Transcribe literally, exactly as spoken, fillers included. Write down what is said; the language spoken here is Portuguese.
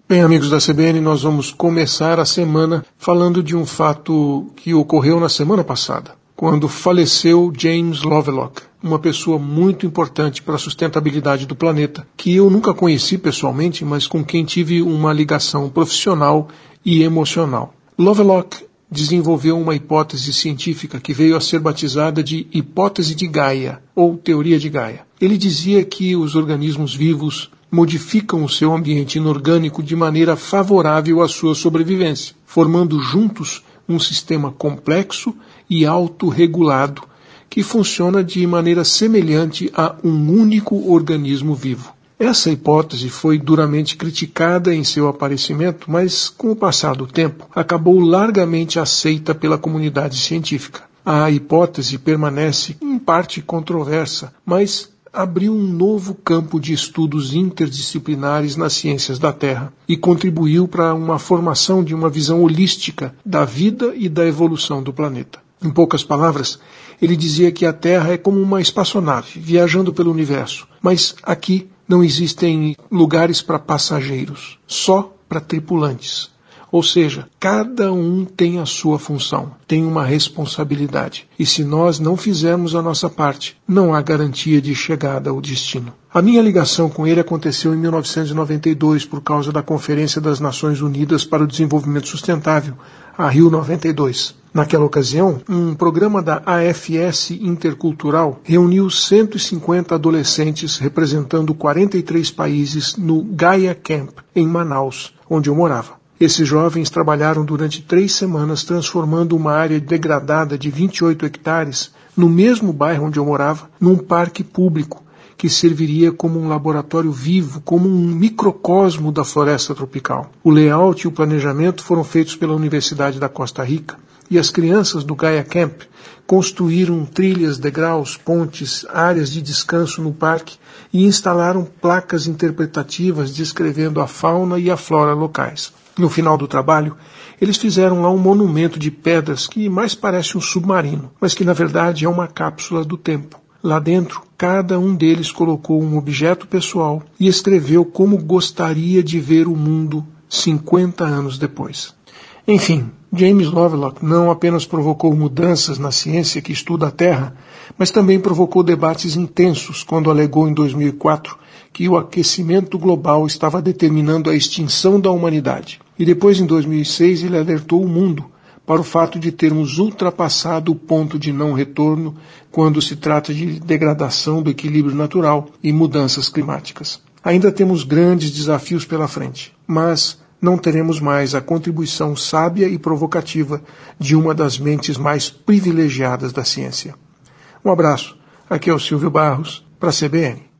Bem, amigos da C B N, nós vamos começar a semana falando de um fato que ocorreu na semana passada, quando faleceu James Lovelock, uma pessoa muito importante para a sustentabilidade do planeta, que eu nunca conheci pessoalmente, mas com quem tive uma ligação profissional e emocional. Lovelock desenvolveu uma hipótese científica que veio a ser batizada de hipótese de Gaia, ou teoria de Gaia. Ele dizia que os organismos vivos modificam o seu ambiente inorgânico de maneira favorável à sua sobrevivência, formando juntos um sistema complexo e autorregulado que funciona de maneira semelhante a um único organismo vivo. Essa hipótese foi duramente criticada em seu aparecimento, mas, com o passar do tempo, acabou largamente aceita pela comunidade científica. A hipótese permanece, em parte, controversa, mas abriu um novo campo de estudos interdisciplinares nas ciências da Terra e contribuiu para uma formação de uma visão holística da vida e da evolução do planeta. Em poucas palavras, ele dizia que a Terra é como uma espaçonave viajando pelo universo, mas aqui não existem lugares para passageiros, só para tripulantes. Ou seja, cada um tem a sua função, tem uma responsabilidade. E se nós não fizermos a nossa parte, não há garantia de chegada ao destino. A minha ligação com ele aconteceu em mil novecentos e noventa e dois por causa da Conferência das Nações Unidas para o Desenvolvimento Sustentável, a Rio noventa e dois. Naquela ocasião, um programa da A F S Intercultural reuniu cento e cinquenta adolescentes representando quarenta e três países no Gaia Camp, em Manaus, onde eu morava. Esses jovens trabalharam durante três semanas transformando uma área degradada de vinte e oito hectares, no mesmo bairro onde eu morava, num parque público, que serviria como um laboratório vivo, como um microcosmo da floresta tropical. O layout e o planejamento foram feitos pela Universidade da Costa Rica, e as crianças do Gaia Camp construíram trilhas, degraus, pontes, áreas de descanso no parque e instalaram placas interpretativas descrevendo a fauna e a flora locais. No final do trabalho, eles fizeram lá um monumento de pedras que mais parece um submarino, mas que na verdade é uma cápsula do tempo. Lá dentro, cada um deles colocou um objeto pessoal e escreveu como gostaria de ver o mundo cinquenta anos depois. Enfim, James Lovelock não apenas provocou mudanças na ciência que estuda a Terra, mas também provocou debates intensos quando alegou em dois mil e quatro que o aquecimento global estava determinando a extinção da humanidade. E depois, em dois mil e seis, ele alertou o mundo para o fato de termos ultrapassado o ponto de não retorno quando se trata de degradação do equilíbrio natural e mudanças climáticas. Ainda temos grandes desafios pela frente, mas não teremos mais a contribuição sábia e provocativa de uma das mentes mais privilegiadas da ciência. Um abraço. Aqui é o Silvio Barros, para a C B N.